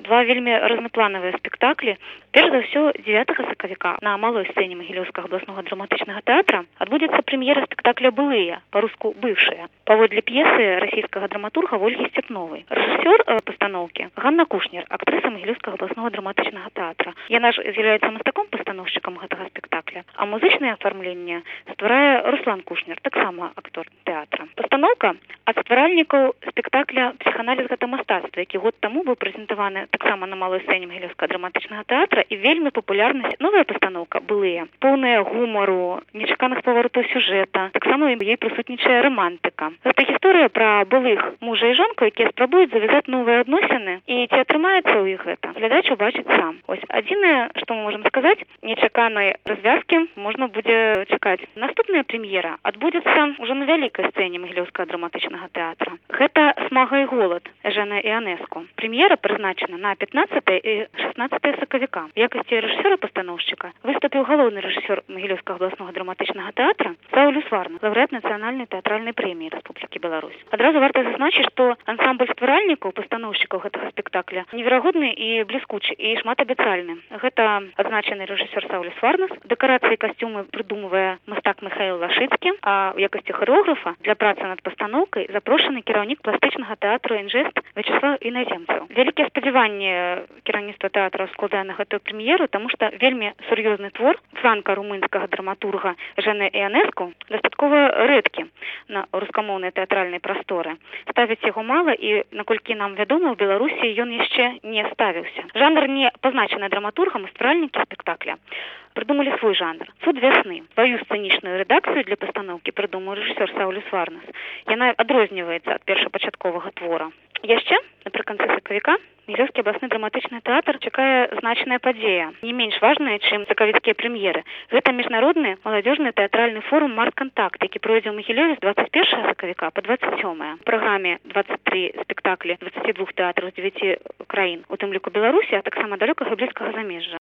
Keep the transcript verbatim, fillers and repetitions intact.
два вельмі разнопланавыя спектаклі. Перш за ўсё дзевятага сакавіка на малой сцэне Магілёўскага абласнога драматычнага тэатра адбудзецца прэм'ера спектакля «Былыя», па-руску «бывшыя», паводле п'есы расійскага драматурга Ольгі Сцяпновай. Рэжысёр э, пастаноўкі Ганна Кушнер, актрыса Магілёўскага абласнога драматычнага тэатра. Яна ж з'яўляецца мастаком-пастаноўшчыкам гэтага спектакля, а музычнае афармленне стварае Руслан Кушнер, таксама актор тэатра. Пастаноўка ад стваральнікаў спектакля «Псіханаліз гэта мастацтва», які год таму быў прэзентаваны таксама на малой сцэне Магілёўскага драматычнага тэатра, і вельмі папулярнасць. Новая пастаноўка «Былыя», поўная гумару, нечаканых паваротаў сюжэта, таксама ў ёй прысутнічае романтыка. Гэта гісторыя пра былых мужа і жонку, якія спрабуюць завязаць новыя адносіны, і ці атрымаецца ў іх гэта, глядач убачыць сам. Ось адзінае, што мы можам сказаць, нечаканай развязкі можна будзе чакаць. Наступная прэм'ера адбудзецца ўжо на вялікай сцэне Магілёўскага драматычнага тэатра. Гэта «Смага і голад» Эжэна Іанэску. Прэм'ера прызначана на пятнаццатае і шаснаццатае сакавіка. В якасці рэжысёра-пастаноўшчыка выступіў галоўны рэжысёр Магілёўскага абласнога драматычнага тэатра Саўлюс Варнас, лаўрэат нацыянальнай тэатральнай прэміі Рэспублікі Беларусь. Адразу варта зазначыць, што ансамбль стваральнікаў, пастаноўшчыкаў гэтага спектакля неверагодны і бліскучы, і шматабяцальны. Гэта адзначаны рэжысёр Саўлюс Варнас, дэкарацыі і касцюмы прыдумвае мастак Михаил Лашыцкі, а ў якасці харэографа для працы над пастаноўкай запрошаны кіраўнік пластычнага тэатру «Інжэст» Вячеслав Іназемцаў. Вялікія спадзяванні кіраўніцтва тэатра складае на гэтую прэм'еру, таму што вельмі сур'ёзны твор франка-румынскага драматурга Эжэны Іанэску дастаткова рэдкі на рускамоўнай тэатральнай прасторы. Ставіць яго мала, і, наколькі нам вядома, у Беларусі ён яшчэ не ставіўся. Жанр не пазначаны драматургам, і стваральнікі спектакля прыдумалі свой жанр. «Цуд вясны». Сваю сцэнічную рэдакцыю для пастаноўкі прыдумаў рэжысёр Саўлюс Варнас. Яна адрозніваецца ад першапачатковага твора. Яшчэ напрыканцы сакавіка Магілёўскі абласны драматычны тэатр чакае значная падзея, не менш важная, чым сакавіцкія прэм'еры. Гэта міжнародны маладзёжны тэатральны форум «Март-Кантакт», які пройдзе ў Магілёве з дваццаць першага сакавіка па дваццаць сёмае. У праграме дваццаць тры спектаклі дваццаці двух тэатраў з дзевяці краін, у тым ліку Беларусі, а таксама далёкага і блізкага замежжа.